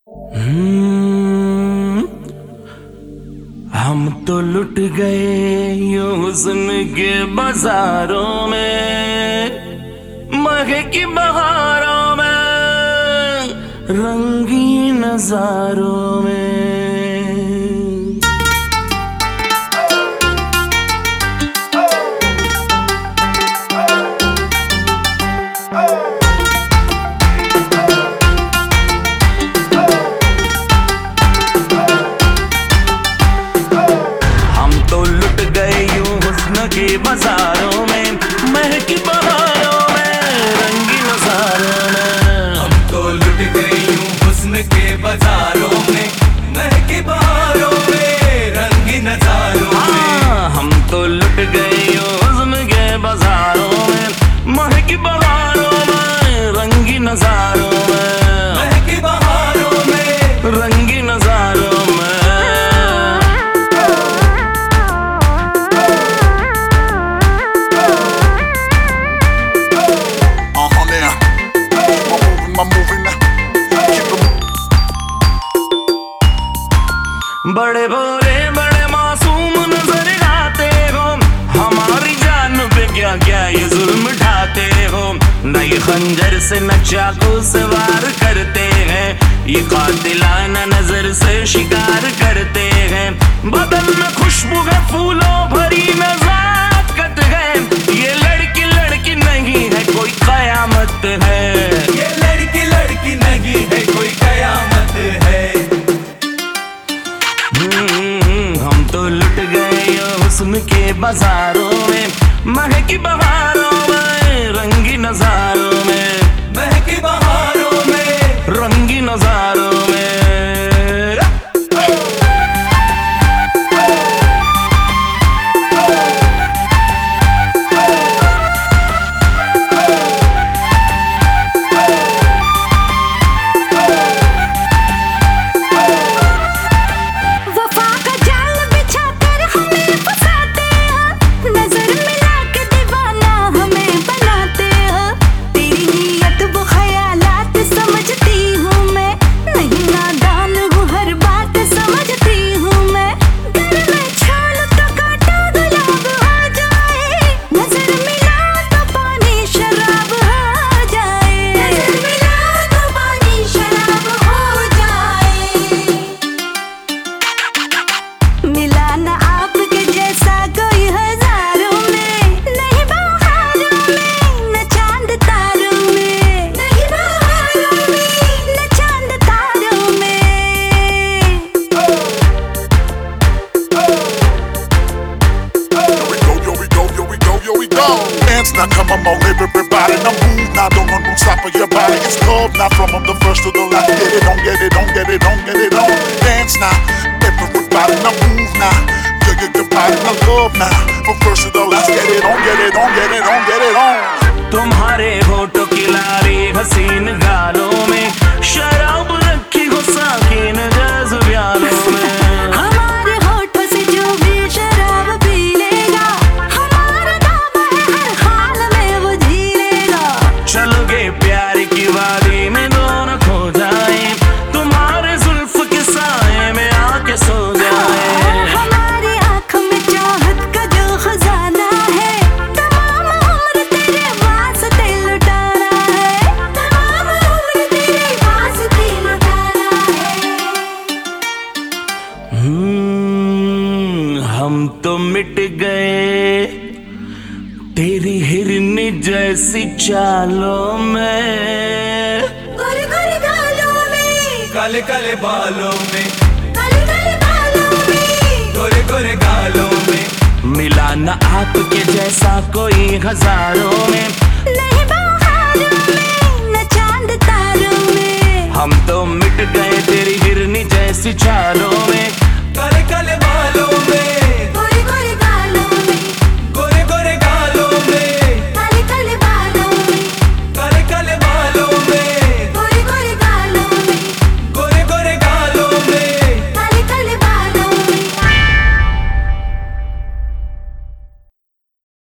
हम तो लुट गए यूं हुस्न के बाजारों में, महकी बहारों में, रंगीन नजारों में। के बाजारों में, महकी बहारों में, रंगी नजारों में। हम तो लुट गए यूं हुस्न के बाजारों में, महकी बहारों में, रंगी नजारों में। हम तो लुट गए यूं हुस्न के बाजारों में, महकी बहारों में, रंगी नजारों में, महकी बहारों में, रंगी नजारों में। बड़े भोले बड़े मासूम नजर आते हो, हमारी जान पे क्या क्या ये जुल्म ढाते हो। न ये खंजर से न चाकू से वार करते हैं, ये कातिलाना नजर से शिकार करते हैं। बदन में खुशबू है फूलों भरी नजाकत है, ये लड़की लड़की नहीं है कोई कयामत है। ये लड़की लड़की नहीं है कोई कयामत है। हम तो लुट गए हुस्न के बाजारों में, महकी बहारों में, रंगी नजारों में, महकी बहारों में, रंगी नजारों में। Now come on, everybody, now move now, don't run, don't stop your body. It's love now, from the first to the last. Get it on, get it on, get it on, get it on. Dance now, everybody, now move now. Your body, now love now, from first to the last. Get it on, get it on, get it on, get it on. तुम्हारे होठों की लारी हसीन गालों में, शराब रखी हो साकिन जज़्बालों में। हमारे होठों से जो भी शराब पी लेगा, हमारा दावा है हर हाल में वो जी लेगा। चलोगे प्यार की वादी में दोनों खो जाए, तुम्हारे जुल्फ के साए में आके सो जाए। हमारी आँखों में चाहत का जो खजाना है, तमाम उम्र तेरे वास्ते लुटाना है, तमाम उम्र तेरे वास्ते लुटाना है। हम तो मिट गए तेरी हिरनी जैसी चालों में, गोरे गोरे गालों में, काले काले बालों में, काले काले बालों में, गोरे गोरे गालों में। मिला न आपके जैसा कोई हजारों में। नहीं